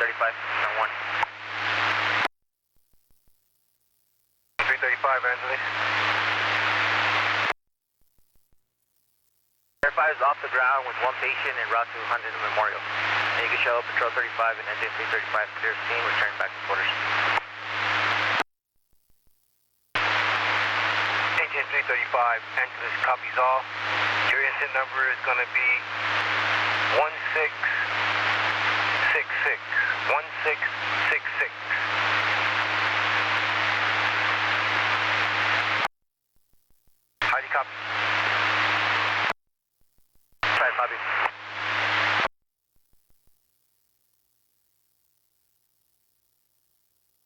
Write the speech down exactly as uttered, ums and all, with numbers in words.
thirty-five, on one. three thirty-five, Anthony. Air five is off the ground with one patient en route to Huntington Memorial. And you can show up Patrol thirty-five and engine three thirty-five clear scene, return back to quarters. Engine three thirty-five, Angeles copies all. Your incident number is going to be one six six six. one six six six. How do you copy?